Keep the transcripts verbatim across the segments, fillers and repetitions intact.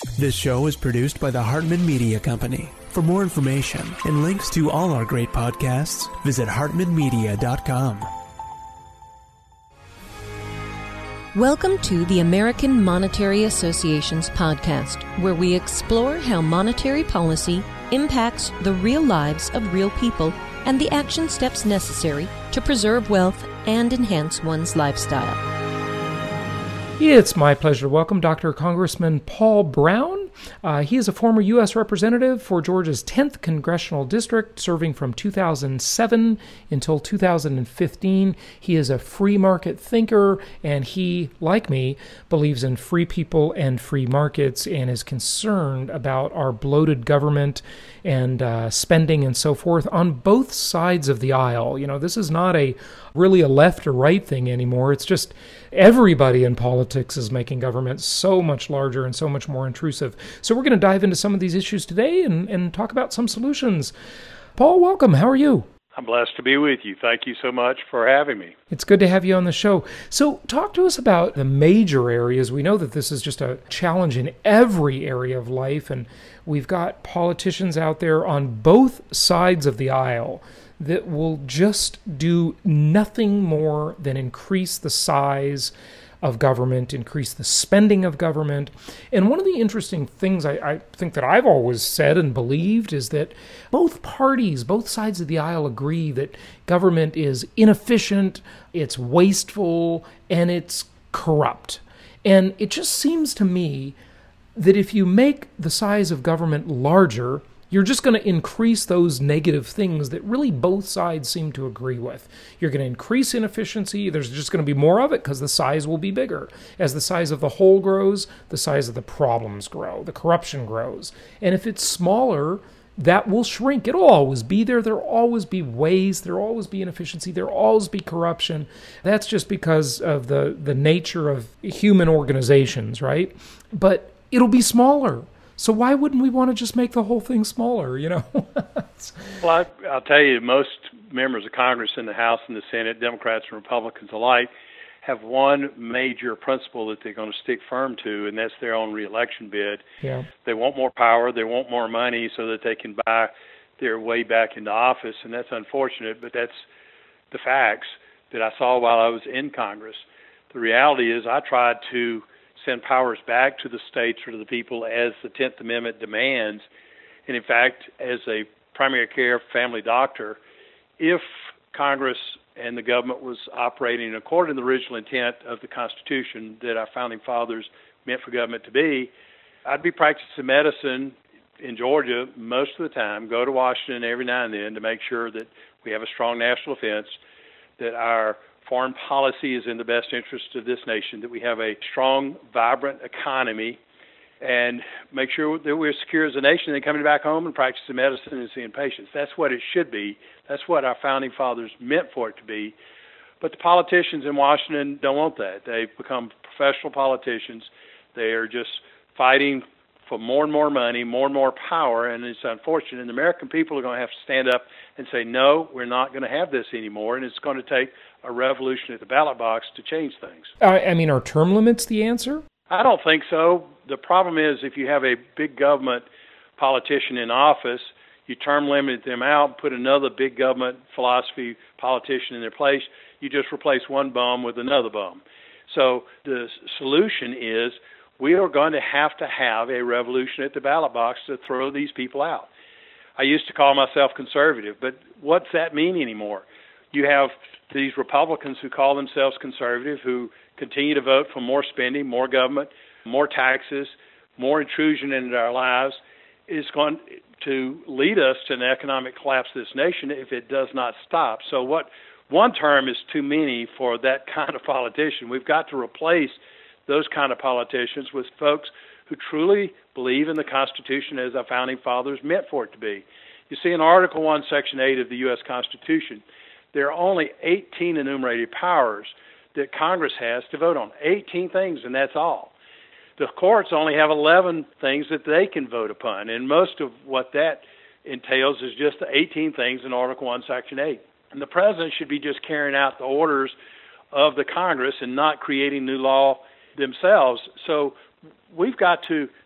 This show is produced by the Hartman Media Company. For more information and links to all our great podcasts, visit hartman media dot com. Welcome to the American Monetary Association's podcast, where we explore how monetary policy impacts the real lives of real people and the action steps necessary to preserve wealth and enhance one's lifestyle. It's my pleasure to welcome Doctor Congressman Paul Brown. Uh, he is a former U S representative for Georgia's tenth Congressional District, serving from two thousand seven until two thousand fifteen. He is a free market thinker, and he, like me, believes in free people and free markets and is concerned about our bloated government and uh, spending and so forth on both sides of the aisle. You know, this is not a really a left or right thing anymore. It's just everybody in politics is making government so much larger and so much more intrusive. So we're going to dive into some of these issues today and, and talk about some solutions. Paul, welcome. How are you? I'm blessed to be with you. Thank you so much for having me. It's good to have you on the show. So talk to us about the major areas. We know that this is just a challenge in every area of life, and we've got politicians out there on both sides of the aisle that will just do nothing more than increase the size of government, increase the spending of government. And one of the interesting things I, I think that I've always said and believed is that both parties, both sides of the aisle agree that government is inefficient, it's wasteful, and it's corrupt. And it just seems to me that if you make the size of government larger, you're just going to increase those negative things that really both sides seem to agree with. You're going to increase inefficiency. There's just going to be more of it because the size will be bigger. As the size of the whole grows, the size of the problems grow, the corruption grows. And if it's smaller, that will shrink. It'll always be there. There'll always be waste. There'll always be inefficiency. There'll always be corruption. That's just because of the, the nature of human organizations, right? But it'll be smaller. So why wouldn't we want to just make the whole thing smaller, you know? Well, I, I'll tell you, most members of Congress in the House and the Senate, Democrats and Republicans alike, have one major principle that they're going to stick firm to, and that's their own reelection bid. Yeah. They want more power, they want more money so that they can buy their way back into office, and that's unfortunate, but that's the facts that I saw while I was in Congress. The reality is I tried to send powers back to the states or to the people as the tenth Amendment demands. And in fact, as a primary care family doctor, if Congress and the government was operating according to the original intent of the Constitution that our founding fathers meant for government to be, I'd be practicing medicine in Georgia most of the time, go to Washington every now and then to make sure that we have a strong national defense, that our foreign policy is in the best interest of this nation, that we have a strong, vibrant economy, and make sure that we're secure as a nation, and then coming back home and practicing medicine and seeing patients. That's what it should be. That's what our founding fathers meant for it to be. But the politicians in Washington don't want that. They've become professional politicians. They are just fighting for more and more money, more and more power, and it's unfortunate. And the American people are going to have to stand up and say, no, we're not going to have this anymore, and it's going to take a revolution at the ballot box to change things. Uh, I mean, are term limits the answer? I don't think so. The problem is if you have a big government politician in office, you term limit them out, put another big government philosophy politician in their place, you just replace one bum with another bum. So the solution is we are going to have to have a revolution at the ballot box to throw these people out. I used to call myself conservative, but what's that mean anymore? You have these Republicans who call themselves conservative, who continue to vote for more spending, more government, more taxes, more intrusion into our lives. Is going to lead us to an economic collapse of this nation if it does not stop. So what one term is too many for that kind of politician. We've got to replace those kind of politicians with folks who truly believe in the Constitution as our founding fathers meant for it to be. You see, in Article one, Section eight of the U S Constitution, there are only eighteen enumerated powers that Congress has to vote on. eighteen things, and that's all. The courts only have eleven things that they can vote upon, and most of what that entails is just the eighteen things in Article one, Section eight. And the president should be just carrying out the orders of the Congress and not creating new law themselves. So we've got to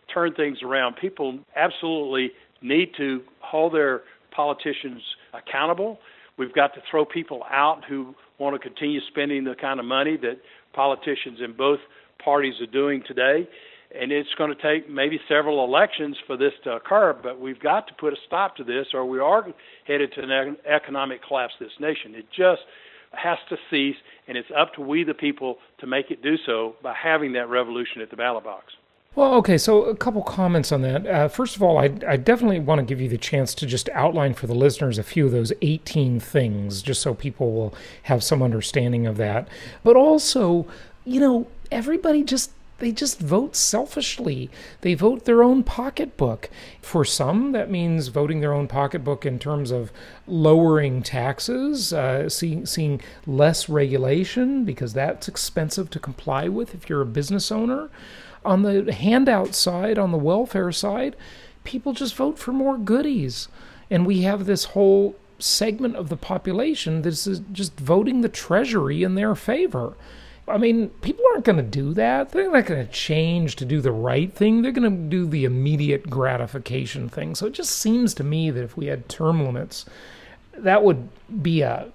turn things around. People absolutely need to hold their politicians accountable. We've got to throw people out who want to continue spending the kind of money that politicians in both parties are doing today. And it's going to take maybe several elections for this to occur, but we've got to put a stop to this, or we are headed to an economic collapse of this nation. It just has to cease, and it's up to we the people to make it do so by having that revolution at the ballot box. Well, okay, so a couple comments on that. Uh, first of all, I, I definitely want to give you the chance to just outline for the listeners a few of those eighteen things, just so people will have some understanding of that. But also, you know, everybody just They just vote selfishly. They vote their own pocketbook. For some, that means voting their own pocketbook in terms of lowering taxes, uh, seeing, seeing less regulation, because that's expensive to comply with if you're a business owner. On the handout side, on the welfare side, people just vote for more goodies. And we have this whole segment of the population that is just voting the Treasury in their favor. I mean, people aren't going to do that. They're not going to change to do the right thing. They're going to do the immediate gratification thing. So it just seems to me that if we had term limits, that would be a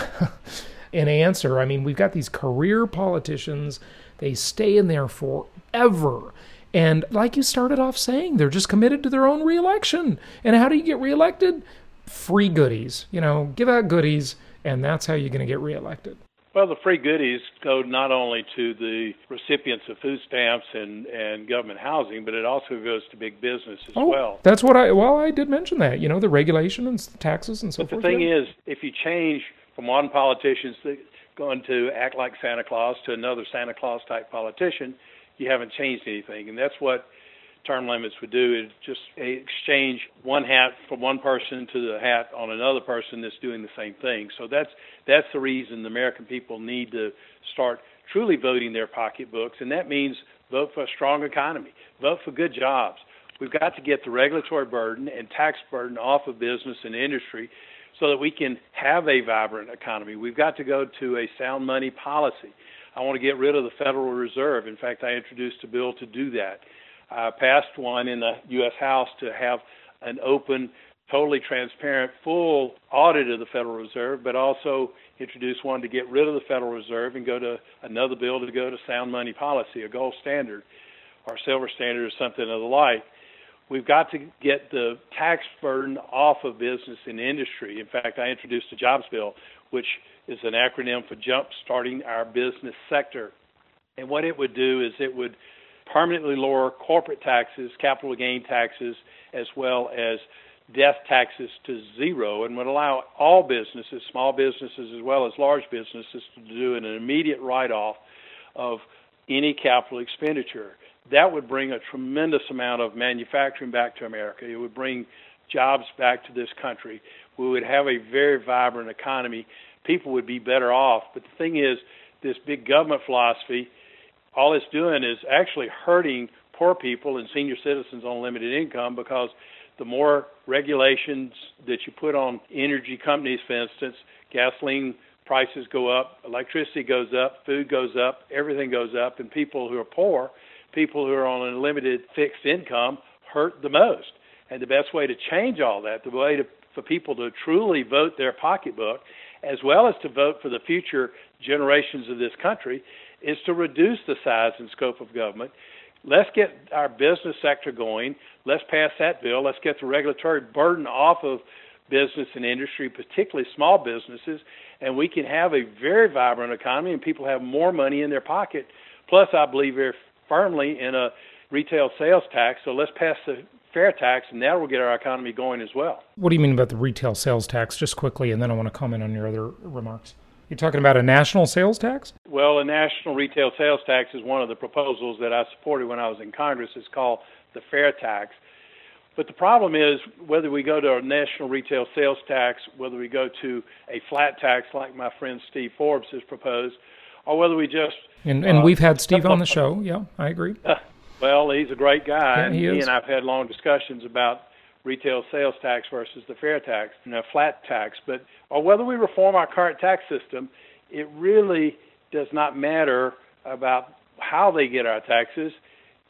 an answer. I mean, we've got these career politicians. They stay in there forever. And like you started off saying, they're just committed to their own reelection. And how do you get reelected? Free goodies. You know, give out goodies, and that's how you're going to get reelected. Well, the free goodies go not only to the recipients of food stamps and, and government housing, but it also goes to big business as oh, well. That's what I, well, I did mention that, you know, the regulation and taxes and so but forth. The thing yeah. is, if you change from one politician going to act like Santa Claus to another Santa Claus type politician, you haven't changed anything. And that's what term limits would do, is just exchange one hat from one person to the hat on another person that's doing the same thing. So that's that's the reason the American people need to start truly voting their pocketbooks, and that means vote for a strong economy, vote for good jobs. We've got to get the regulatory burden and tax burden off of business and industry so that we can have a vibrant economy. We've got to go to a sound money policy. I want to get rid of the Federal Reserve. In fact, I introduced a bill to do that. I passed one in the U S House to have an open, totally transparent, full audit of the Federal Reserve, but also introduce one to get rid of the Federal Reserve and go to another bill to go to sound money policy, a gold standard or silver standard or something of the like. We've got to get the tax burden off of business and industry. In fact, I introduced a jobs bill, which is an acronym for Jump Starting Our Business Sector. And what it would do is it would permanently lower corporate taxes, capital gain taxes, as well as death taxes to zero, and would allow all businesses, small businesses as well as large businesses, to do an immediate write-off of any capital expenditure. That would bring a tremendous amount of manufacturing back to America. It would bring jobs back to this country. We would have a very vibrant economy. People would be better off. But the thing is, this big government philosophy, all it's doing is actually hurting poor people and senior citizens on limited income, because the more regulations that you put on energy companies, for instance, gasoline prices go up, electricity goes up, food goes up, everything goes up, and people who are poor, people who are on a limited fixed income, hurt the most. And the best way to change all that, the way to, for people to truly vote their pocketbook, as well as to vote for the future generations of this country, is to reduce the size and scope of government. Let's get our business sector going. Let's pass that bill. Let's get the regulatory burden off of business and industry, particularly small businesses, and we can have a very vibrant economy and people have more money in their pocket. Plus, I believe very firmly in a retail sales tax. So let's pass the fair tax, and that will get our economy going as well. What do you mean about the retail sales tax, just quickly, and then I want to comment on your other remarks? You're talking about a national sales tax? Well, a national retail sales tax is one of the proposals that I supported when I was in Congress. It's called the fair tax. But the problem is, whether we go to a national retail sales tax, whether we go to a flat tax like my friend Steve Forbes has proposed, or whether we just... And, and uh, we've had Steve on the show. Yeah, I agree. Uh, well, he's a great guy. Yeah, and he, he is. and I've had long discussions about retail sales tax versus the fair tax and a flat tax. But or whether we reform our current tax system, it really does not matter about how they get our taxes.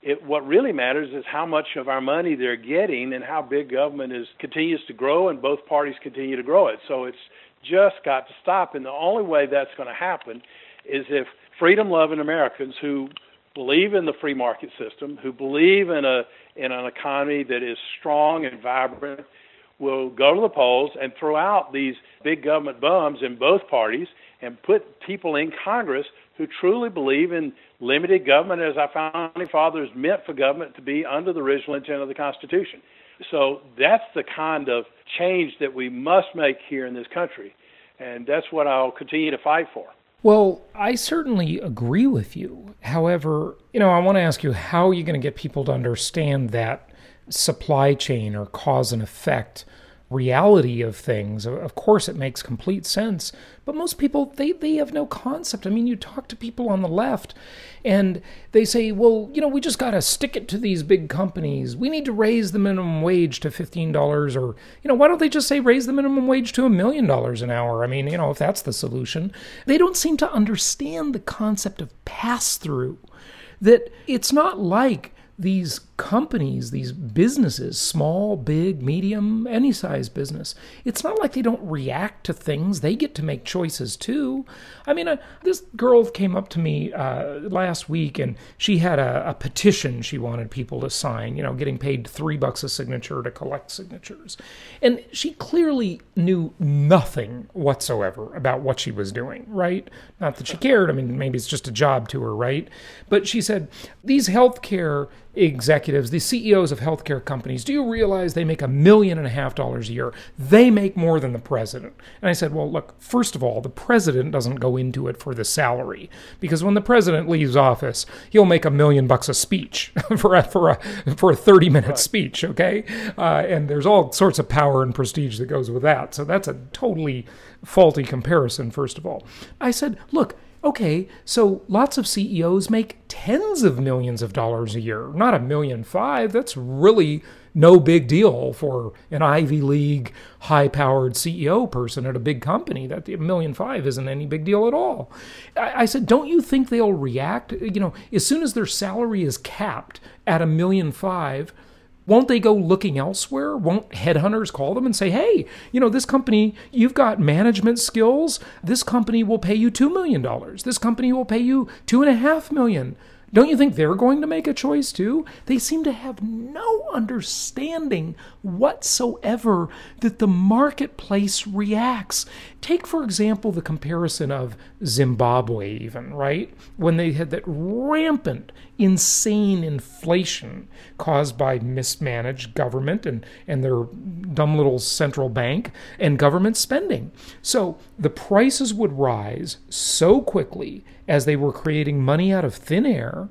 It, what really matters is how much of our money they're getting and how big government is continues to grow, and both parties continue to grow it. So it's just got to stop. And the only way that's going to happen is if freedom-loving Americans who believe in the free market system, who believe in a in an economy that is strong and vibrant, will go to the polls and throw out these big government bums in both parties and put people in Congress who truly believe in limited government as our founding fathers meant for government to be under the original intent of the Constitution. So that's the kind of change that we must make here in this country, and that's what I'll continue to fight for. Well, I certainly agree with you. However, you know, I want to ask you, how are you going to get people to understand that supply chain or cause and effect reality of things? Of course, it makes complete sense, but most people, they, they have no concept. I mean, you talk to people on the left and they say, well, you know, we just got to stick it to these big companies. We need to raise the minimum wage to fifteen dollars, or, you know, why don't they just say raise the minimum wage to a million dollars an hour? I mean, you know, if that's the solution. They don't seem to understand the concept of pass-through, that it's not like these companies, these businesses, small, big, medium, any size business, it's not like they don't react to things. They get to make choices too. I mean, uh, this girl came up to me uh, last week, and she had a, a petition she wanted people to sign, you know, getting paid three bucks a signature to collect signatures. And she clearly knew nothing whatsoever about what she was doing, right? Not that she cared. I mean, maybe it's just a job to her, right? But she said, these healthcare executives, the C E Os of healthcare companies, do you realize they make a million and a half dollars a year? They make more than the president. And I said, well, look, first of all, the president doesn't go into it for the salary, because when the president leaves office, he'll make a million bucks a speech for a, for a, for a thirty minute right. speech, okay? Uh, and there's all sorts of power and prestige that goes with that. So that's a totally faulty comparison, first of all. I said, look, okay, so lots of C E Os make tens of millions of dollars a year, not a million five. That's really no big deal for an Ivy League, high-powered C E O person at a big company. That a million five isn't any big deal at all. I, I said, don't you think they'll react? You know, as soon as their salary is capped at a million five, won't they go looking elsewhere? Won't headhunters call them and say, hey, you know, this company, you've got management skills. This company will pay you two million dollars. This company will pay you two point five million dollars. Don't you think they're going to make a choice too? They seem to have no understanding whatsoever that the marketplace reacts. Take, for example, the comparison of Zimbabwe even, right? When they had that rampant, insane inflation caused by mismanaged government and, and their dumb little central bank and government spending. So the prices would rise so quickly as they were creating money out of thin air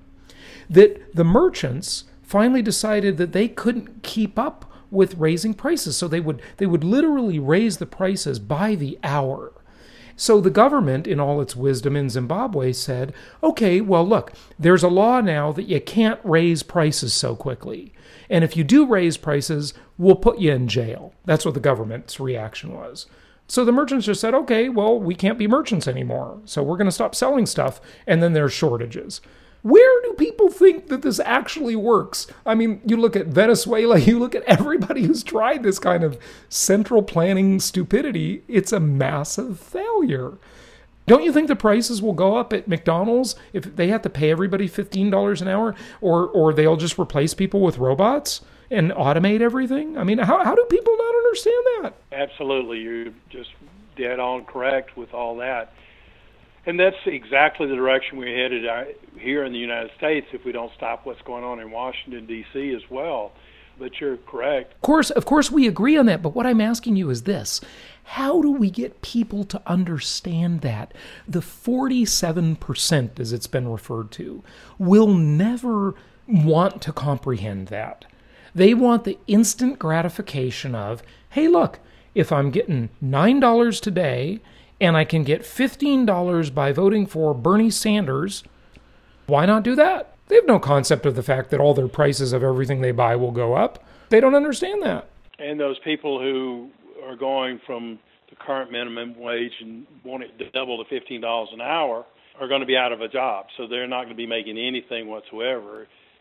that the merchants finally decided that they couldn't keep up with raising prices. So they would they would literally raise the prices by the hour. So the government, in all its wisdom in Zimbabwe, said, okay, well, look, there's a law now that you can't raise prices so quickly. And if you do raise prices, we'll put you in jail. That's what the government's reaction was. So the merchants just said, okay, well, we can't be merchants anymore, so we're going to stop selling stuff, and then there's shortages. Where do people think that this actually works? I mean, you look at Venezuela, you look at everybody who's tried this kind of central planning stupidity, it's a massive failure. Don't you think the prices will go up at McDonald's if they have to pay everybody fifteen dollars an hour, or or they'll just replace people with robots and automate everything? I mean, how how do people not understand that? Absolutely. You're just dead on correct with all that. And that's exactly the direction we're headed here in the United States if we don't stop what's going on in Washington, D C as well. But you're correct. Of course, of course we agree on that, but what I'm asking you is this. How do we get people to understand that? The forty-seven percent, as it's been referred to, will never want to comprehend that. They want the instant gratification of, hey, look, if I'm getting nine dollars today and I can get fifteen dollars by voting for Bernie Sanders, why not do that? They have no concept of the fact that all their prices of everything they buy will go up. They don't understand that. And those people who are going from the current minimum wage and want it to double to fifteen dollars an hour are going to be out of a job. So they're not going to be making anything whatsoever.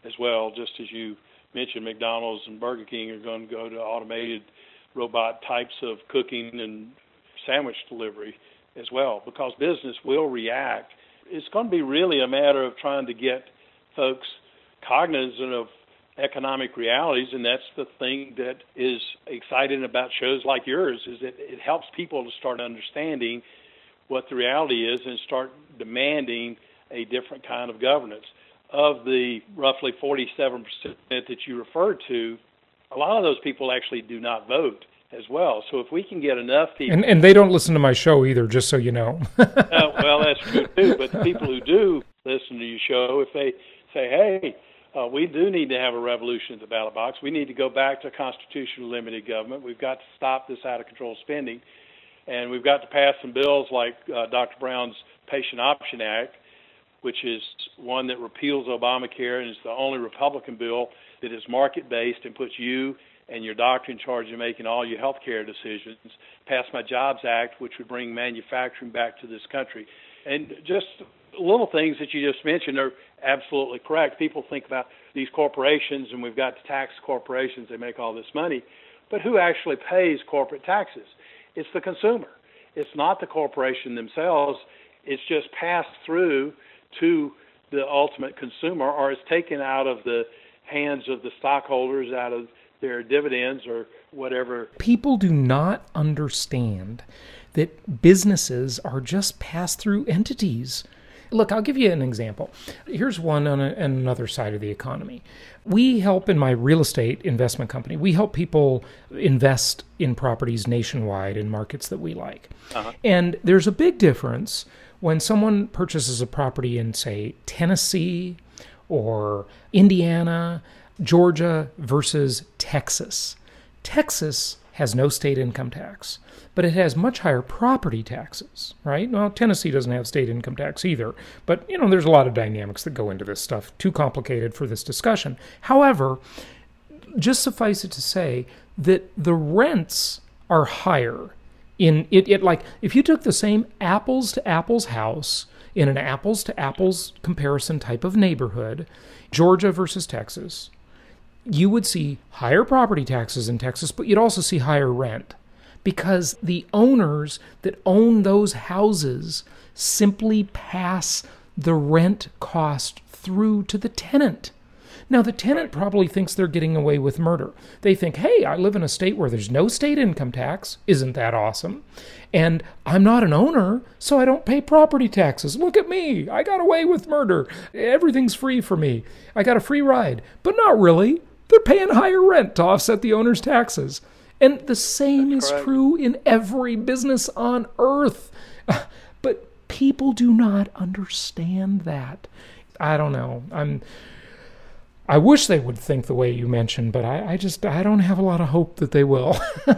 as well, just as you mentioned, McDonald's and Burger King are going to go to automated robot types of cooking and sandwich delivery as well, because business will react. It's going to be really a matter of trying to get folks cognizant of economic realities, and that's the thing that is exciting about shows like yours, is that it helps people to start understanding what the reality is and start demanding a different kind of governance. Of the roughly forty-seven percent that you referred to, a lot of those people actually do not vote as well. So if we can get enough people... And, and they don't listen to my show either, just so you know. uh, well, that's true too, but the people who do listen to your show, if they say, hey, uh, we do need to have a revolution at the ballot box, we need to go back to constitutional limited government, we've got to stop this out-of-control spending, and we've got to pass some bills like uh, Doctor Brown's Patient Option Act, which is one that repeals Obamacare and is the only Republican bill that is market-based and puts you and your doctor in charge of making all your health care decisions. Pass My Jobs Act, which would bring manufacturing back to this country. And just little things that you just mentioned are absolutely correct. People think about these corporations, and we've got to tax corporations, they make all this money. But who actually pays corporate taxes? It's the consumer. It's not the corporation themselves. It's just passed through to the ultimate consumer, or it's taken out of the hands of the stockholders, out of their dividends or whatever. People do not understand that businesses are just pass-through entities. Look, I'll give you an example. Here's one on, a, on another side of the economy. We help in my real estate investment company. We help people invest in properties nationwide in markets that we like. Uh-huh. And there's a big difference when someone purchases a property in, say, Tennessee or Indiana, Georgia versus Texas. Texas has no state income tax, but it has much higher property taxes, right? Well, Tennessee doesn't have state income tax either, but, you know, there's a lot of dynamics that go into this stuff, too complicated for this discussion. However, just suffice it to say that the rents are higher in it, it like, if you took the same apples to apples house in an apples to apples comparison type of neighborhood, Georgia versus Texas, you would see higher property taxes in Texas, but you'd also see higher rent because the owners that own those houses simply pass the rent cost through to the tenant. Now, the tenant probably thinks they're getting away with murder. They think, hey, I live in a state where there's no state income tax. Isn't that awesome? And I'm not an owner, so I don't pay property taxes. Look at me. I got away with murder. Everything's free for me. I got a free ride. But not really. They're paying higher rent to offset the owner's taxes. And the same That's is correct. True in every business on earth. But people do not understand that. I don't know. I'm... I wish they would think the way you mentioned, but I, I just I don't have a lot of hope that they will.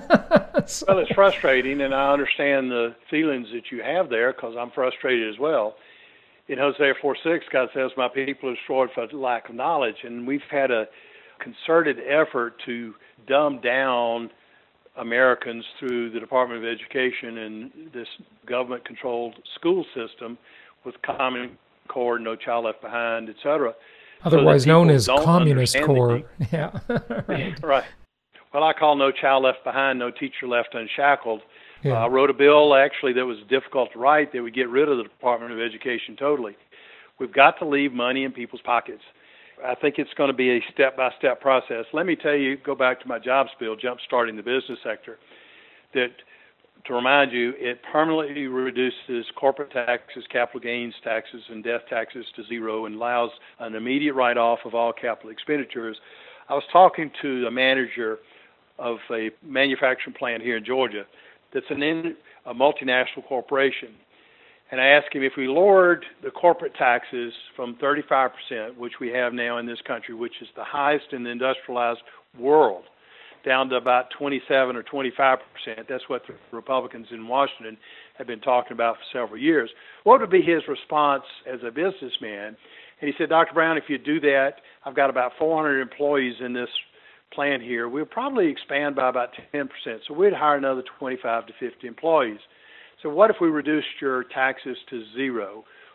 So. Well, it's frustrating, and I understand the feelings that you have there because I'm frustrated as well. In Hosea four six, God says, my people are destroyed for lack of knowledge, and we've had a concerted effort to dumb down Americans through the Department of Education and this government-controlled school system with Common Core, No Child Left Behind, et cetera. Otherwise so known as Communist Core. Yeah, right. Right. Well, I call No Child Left Behind, No Teacher Left Unshackled. Yeah. Uh, I wrote a bill, actually, that was difficult to write that would get rid of the Department of Education totally. We've got to leave money in people's pockets. I think it's going to be a step-by-step process. Let me tell you, go back to my jobs bill, jump-starting the business sector, that, to remind you, it permanently reduces corporate taxes, capital gains taxes, and death taxes to zero and allows an immediate write-off of all capital expenditures. I was talking to a manager of a manufacturing plant here in Georgia that's an in, a multinational corporation. And I asked him if we lowered the corporate taxes from thirty-five percent, which we have now in this country, which is the highest in the industrialized world, down to about twenty-seven or twenty-five percent. That's what the Republicans in Washington have been talking about for several years. What would be his response as a businessman? And he said, Doctor Brown, if you do that, I've got about four hundred employees in this plant here. We'll probably expand by about ten percent. So we'd hire another twenty-five to fifty employees. So what if we reduced your taxes to zero?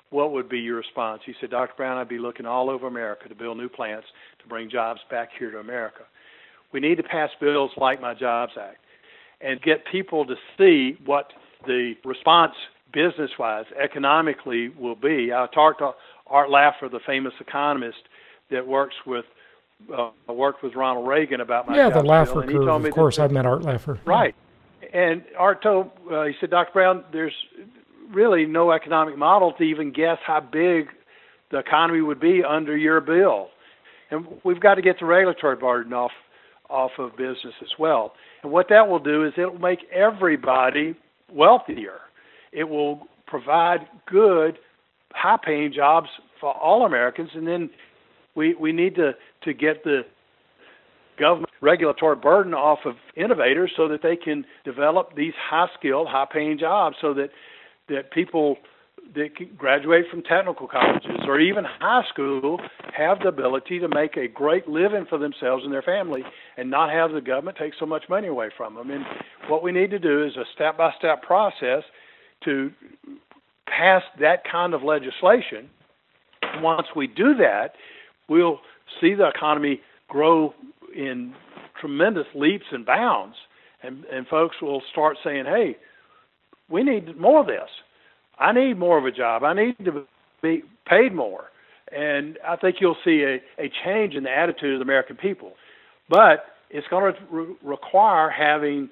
what would be your response? He said, Doctor Brown, I'd be looking all over America to build new plants to bring jobs back here to America. We need to pass bills like my Jobs Act and get people to see what the response business-wise, economically will be. I talked to Art Laffer, the famous economist that works with uh, worked with Ronald Reagan about my yeah, jobs the Laffer bill, and he curve. told me of course, that, I've met Art Laffer. Right, and Art told uh, he said, Doctor Brown, there's really no economic model to even guess how big the economy would be under your bill, and we've got to get the regulatory burden off off of business as well. And what that will do is it will make everybody wealthier. It will provide good, high-paying jobs for all Americans, and then we we need to, to get the government regulatory burden off of innovators so that they can develop these high-skilled, high-paying jobs so that, that people that can graduate from technical colleges or even high school have the ability to make a great living for themselves and their family and not have the government take so much money away from them. And what we need to do is a step-by-step process to pass that kind of legislation. Once we do that, we'll see the economy grow in tremendous leaps and bounds, and, and folks will start saying, hey, we need more of this. I need more of a job. I need to be paid more. And I think you'll see a, a change in the attitude of the American people. But it's going to re- require having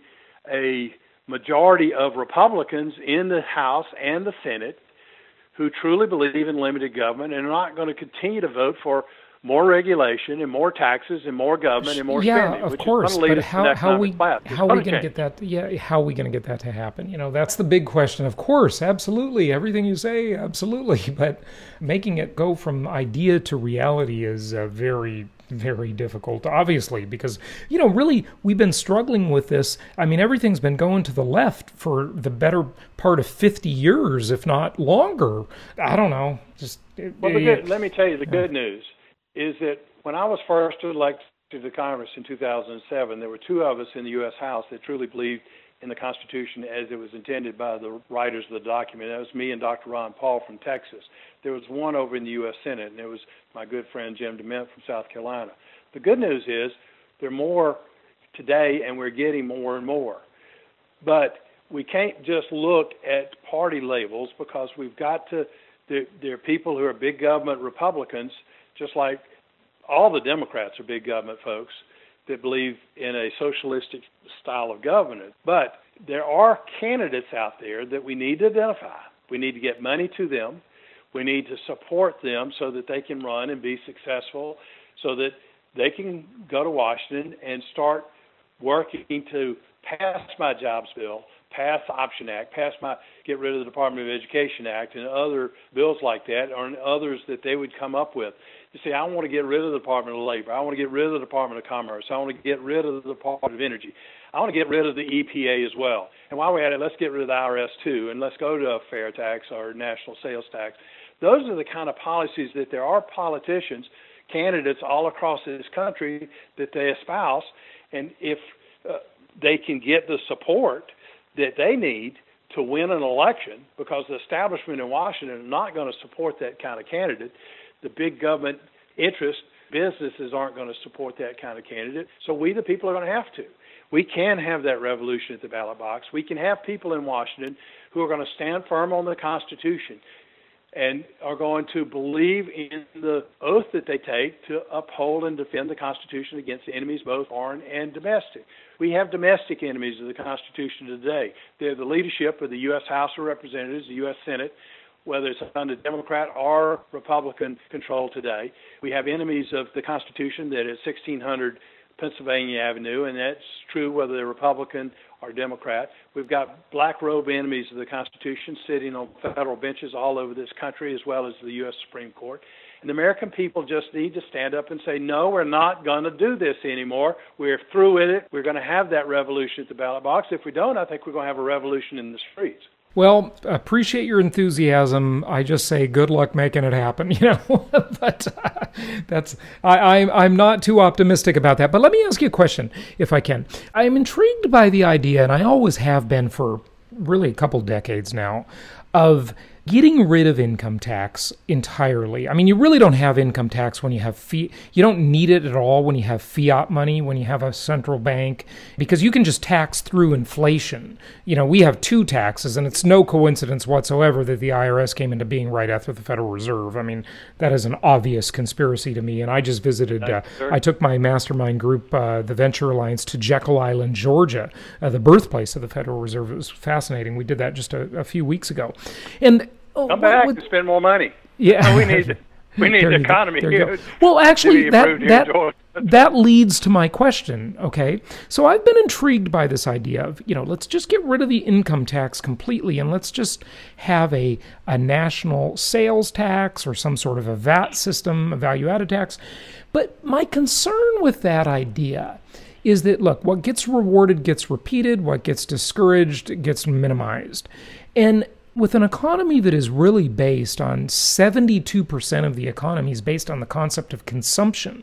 a majority of Republicans in the House and the Senate who truly believe in limited government and are not going to continue to vote for more regulation and more taxes and more government and more yeah, spending. of which course, is going to lead but us how, to how we class. how are we going to get that? Yeah, how are we going to get that to happen? You know, that's the big question. Of course, absolutely, everything you say, absolutely, but making it go from idea to reality is uh, very. very difficult, obviously, because, you know, really, we've been struggling with this. I mean, everything's been going to the left for the better part of fifty years, if not longer. I don't know. Just it, Well, the it, good, let me tell you, the good news is that when I was first elected to the Congress in two thousand seven, there were two of us in the U S House that truly believed in the Constitution as it was intended by the writers of the document. That was me and Doctor Ron Paul from Texas. There was one over in the U S Senate, and it was my good friend Jim DeMint from South Carolina. The good news is there are more today, and we're getting more and more. But we can't just look at party labels because we've got to, there, there are people who are big government Republicans, just like all the Democrats are big government folks, that believe in a socialistic style of government. But there are candidates out there that we need to identify. We need to get money to them. We need to support them so that they can run and be successful, so that they can go to Washington and start working to pass my jobs bill, pass the Option Act, pass my get rid of the Department of Education Act and other bills like that, or others that they would come up with. You see, I want to get rid of the Department of Labor. I want to get rid of the Department of Commerce. I want to get rid of the Department of Energy. I want to get rid of the E P A as well. And while we're at it, let's get rid of the I R S too, and let's go to a fair tax or national sales tax. Those are the kind of policies that there are politicians, candidates all across this country that they espouse. And if uh, they can get the support that they need to win an election, because the establishment in Washington are not going to support that kind of candidate, the big government interest businesses aren't going to support that kind of candidate, so we the people are going to have to. We can have that revolution at the ballot box. We can have people in Washington who are going to stand firm on the Constitution and are going to believe in the oath that they take to uphold and defend the Constitution against enemies, both foreign and domestic. We have domestic enemies of the Constitution today. They're the leadership of the U S House of Representatives, the U S Senate, whether it's under Democrat or Republican control today. We have enemies of the Constitution that is sixteen hundred Pennsylvania Avenue, and that's true whether they're Republican or Democrat. We've got black robe enemies of the Constitution sitting on federal benches all over this country, as well as the U S Supreme Court. And the American people just need to stand up and say, no, we're not going to do this anymore. We're through with it. We're going to have that revolution at the ballot box. If we don't, I think we're going to have a revolution in the streets. Well, appreciate your enthusiasm. I just say good luck making it happen, you know. But uh, that's I, I, I'm not too optimistic about that. But let me ask you a question, if I can. I'm intrigued by the idea, and I always have been for really a couple decades now, of getting rid of income tax entirely. I mean, you really don't have income tax when you have fiat. You don't need it at all when you have fiat money, when you have a central bank, because you can just tax through inflation. You know, we have two taxes, and it's no coincidence whatsoever that the I R S came into being right after the Federal Reserve. I mean, that is an obvious conspiracy to me. And I just visited, uh, I took my mastermind group, uh, the Venture Alliance, to Jekyll Island, Georgia, uh, the birthplace of the Federal Reserve. It was fascinating. We did that just a, a few weeks ago. And Oh, Come back with, and spend more money. Yeah, we need we need the economy here. Well, actually, that that that leads to my question. Okay, so I've been intrigued by this idea of, you know, let's just get rid of the income tax completely, and let's just have a a national sales tax or some sort of a V A T system, a value-added tax. But my concern with that idea is that, look, what gets rewarded gets repeated, what gets discouraged gets minimized, and with an economy that is really based on seventy-two percent of the economy is based on the concept of consumption,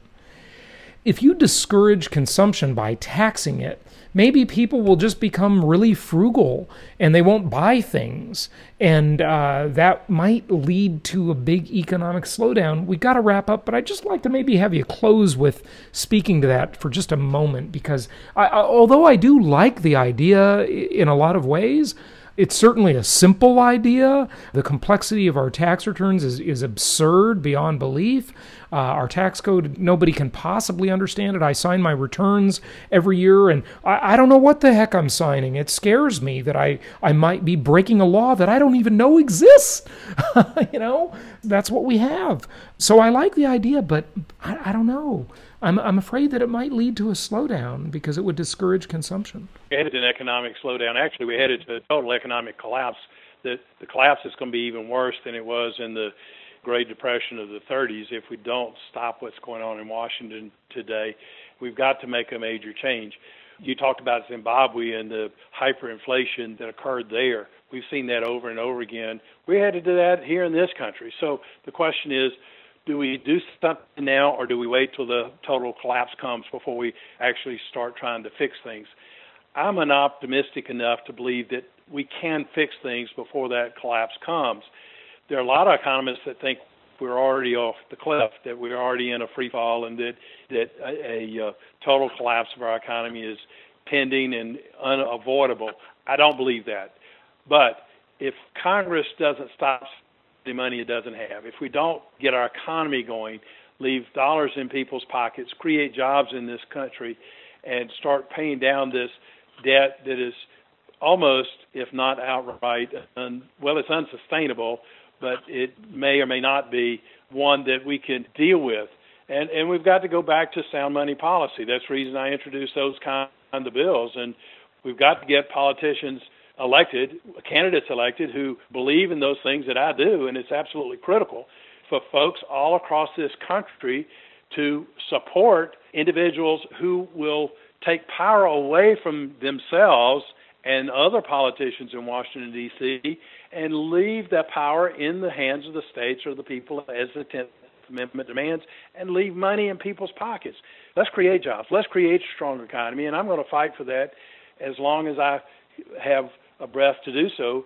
if you discourage consumption by taxing it, maybe people will just become really frugal and they won't buy things. And uh, that might lead to a big economic slowdown. We got to wrap up, but I'd just like to maybe have you close with speaking to that for just a moment, because I, I, although I do like the idea in a lot of ways, it's certainly a simple idea. The complexity of our tax returns is, is absurd beyond belief. Uh, our tax code, nobody can possibly understand it. I sign my returns every year, and I, I don't know what the heck I'm signing. It scares me that I, I might be breaking a law that I don't even know exists. You know, that's what we have. So I like the idea, but I, I don't know. I'm I'm afraid that it might lead to a slowdown because it would discourage consumption. We're headed to an economic slowdown. Actually, we're headed to a total economic collapse. The, the collapse is going to be even worse than it was in the Great Depression of the thirties if we don't stop what's going on in Washington today. We've got to make a major change. You talked about Zimbabwe and the hyperinflation that occurred there. We've seen that over and over again. We're headed to that here in this country. So the question is, do we do something now, or do we wait till the total collapse comes before we actually start trying to fix things? I'm an optimistic enough to believe that we can fix things before that collapse comes. There are a lot of economists that think we're already off the cliff, that we're already in a free fall, and that, that a, a uh, total collapse of our economy is pending and unavoidable. I don't believe that. But if Congress doesn't stop the money it doesn't have, if we don't get our economy going, leave dollars in people's pockets, create jobs in this country, and start paying down this debt that is almost, if not outright, un, well, it's unsustainable, but it may or may not be one that we can deal with. And and we've got to go back to sound money policy. That's the reason I introduced those kind of bills. And we've got to get politicians elected, candidates elected, who believe in those things that I do, and it's absolutely critical for folks all across this country to support individuals who will take power away from themselves and other politicians in Washington, D C, and leave that power in the hands of the states or the people as the tenth Amendment demands, and leave money in people's pockets. Let's create jobs. Let's create a strong economy, and I'm going to fight for that as long as I have a breath to do so,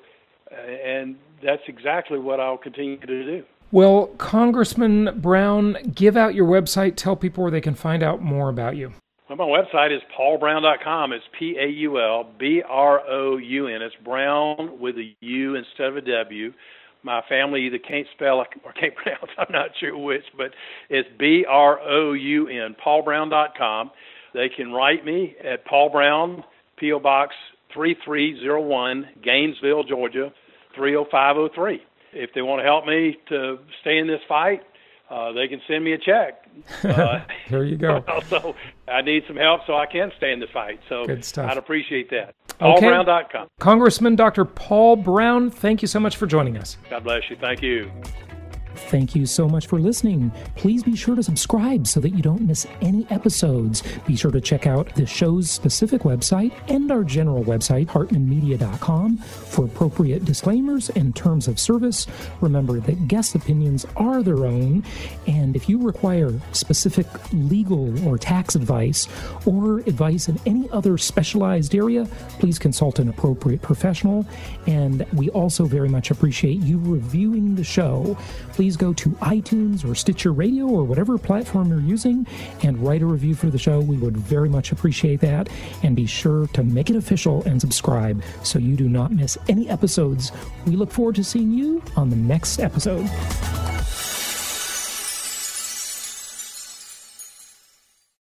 and that's exactly what I'll continue to do. Well, Congressman Brown, give out your website. Tell people where they can find out more about you. Well, my website is paul brown dot com. It's P A U L B R O U N. It's Brown with a U instead of a W. My family either can't spell or can't pronounce, I'm not sure which, but it's B R O U N, paul brown dot com. They can write me at Paul Brown, P O Box three three zero one, Gainesville, Georgia, three oh five oh three. If they want to help me to stay in this fight, uh, they can send me a check. Uh, there you go. Also, I need some help so I can stay in the fight. So good stuff. I'd appreciate that. paul brown dot com. Congressman Doctor Paul Brown, thank you so much for joining us. God bless you. Thank you. Thank you so much for listening. Please be sure to subscribe so that you don't miss any episodes. Be sure to check out the show's specific website and our general website, hartman media dot com, for appropriate disclaimers and terms of service. Remember that guest opinions are their own, and if you require specific legal or tax advice or advice in any other specialized area, please consult an appropriate professional. And we also very much appreciate you reviewing the show. Please go to iTunes or Stitcher Radio or whatever platform you're using and write a review for the show. We would very much appreciate that. And be sure to make it official and subscribe so you do not miss any episodes. We look forward to seeing you on the next episode.